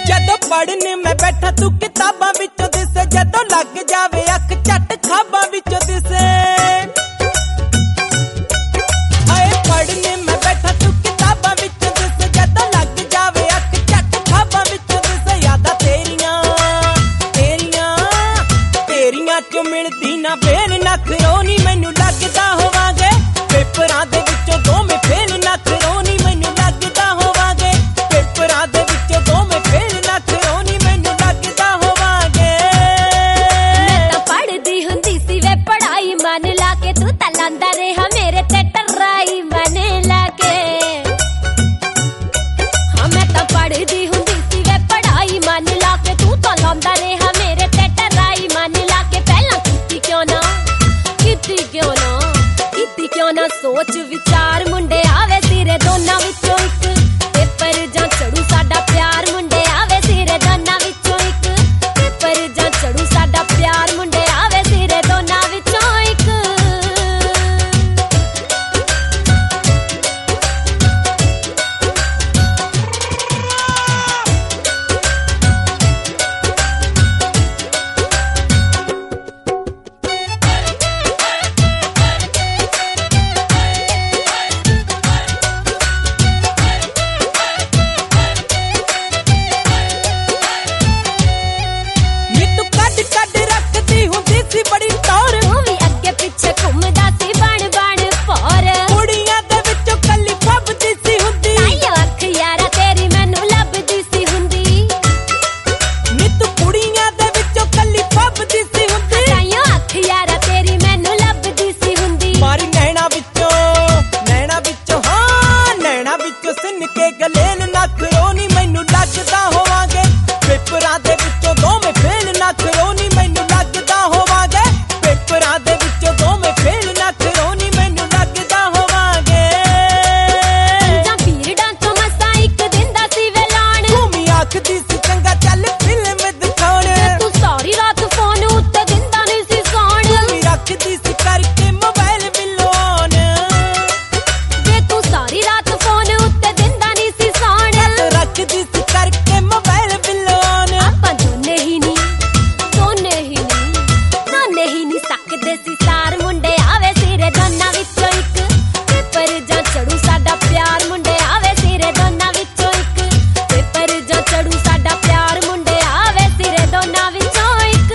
जदों पढ़ने मैं बैठा तू किताबां विचों दिसे, जदों लग जावे अख झट खाबां विचों दिसे। हाय पढ़ने मैं बैठा तू किताबां विचों दिसे, जदों लग जावे अख झट खाबां विचों दिसे। यादां तेरियां तेरियां तेरियां चों मिलदी ना बेन नखरों नी मैनू लगदा होवांगे पेपरां दे विचों दोवें फेल नखरों नी मैनू लगदा होवांगे पेपरां दे विचों दोवें फेल नखरों नी मैनू लगदा होवांगे। मैं तां पढ़दी हुंदी सी वे पढ़ाई मन ला के, तू तां लांदा रेहा मेरे ते टर्राई मन ला के। हाँ मैं तां पढ़दी हुंदी सी वे पढ़ाई मन ला के, तू तां लांदा रेहा मेरे ते टर्राई मन ला के। पहला कीती क्यों ना कीती क्यों ना कीती क्यों ना सोच विचार मुंडे आवे सिरे दोनां विचों इक पेपर जां चढ़ू साडा प्यार मुंडे आवे सिरे दोनां विचों इक पेपर जां चढ़ू साडा प्यार मुंडे आवे सिरे दोनां विचों इक। बड़ी टौर तू भी अगे पिछे घुमदा सी बण बण पौर, कुड़ियां दे विचों कल्ली फबदी सी हुंदी। ताइयों अख यारा तेरी मैनू लभदी सी हुंदी, नी तू कुड़ियां दे विचों कल्ली फबदी सी हुंदी। ताइयों अख यारा तेरी मैनू लभदी सी हुंदी। मारी नैना विचों हाँ नैना विचों सिन के गलेन नखरों नी मैनू लगदा होवांगे पेपरां दे विचों दोवें फेल नखरों नी मैनू लगदा होवांगे पेपरां दे विचों दोवें फेल नखरों नी मैनू लगदा होवांगे। जां भीड़ां चों मसां इक दिन दा सी वे लाण, भूमि आखदी सी चंगा चल फिल्म दिखाउण, तू सारी रात फोन उत्ते दिंदा नहीं सी सौण। भूमि रखदी सी करके मोबाइल मिलोन, वे तू सारी रात फोन उत्ते दिंदा नहीं सी सौण। रखदी सी करके मोबाइल मिलोन। आपां दोने ही नी सकदे सी सार मुंडे आवे सिरे दोनां विचों इक पेपर जां चढ़ू साडा प्यार मुंडे आवे सिरे दोनां विचों इक पेपर जां चढ़ू साडा प्यार मुंडे आवे सिरे दोनां विचों इक।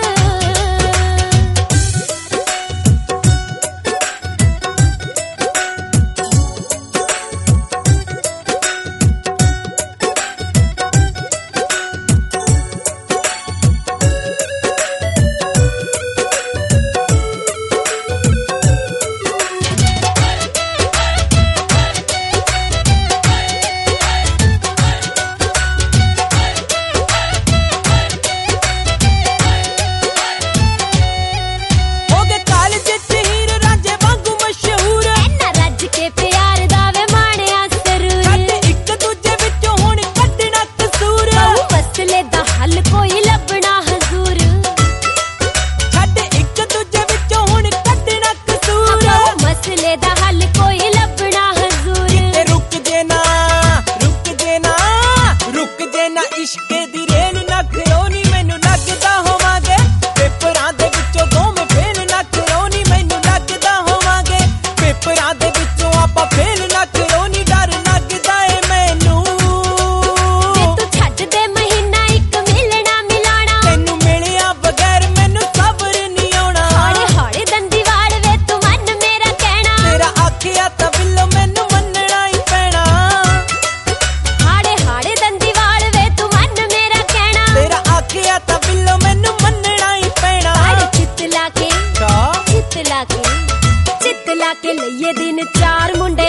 इश्के दी रेल नखरों नी मैनू लगदा होवांगे पेपरां दे विचों दोवें फेल नखरों नी मैनू लगदा होवांगे पेपरां दे विचों आपां फेल नखरों नी डर लगदा ए मैनू। तू छड्ड दे महीना इक मिलना मिलाना, तैनू मिलिया बगैर मैनू सबर नहीं आउणा। हौले हौले दंदी वाल वे तू मन मेरा कहना, तेरा आखिया तां बिल्लो मैनू मन्नना ही पैणा। हाड़े हाड़े दंदी वाल वे तू मन मेरा कहना, तेरा आखिया तां बिल्लो मैनू मन्नना ही पैणा। चित ला के लइए दिन चार मुंडे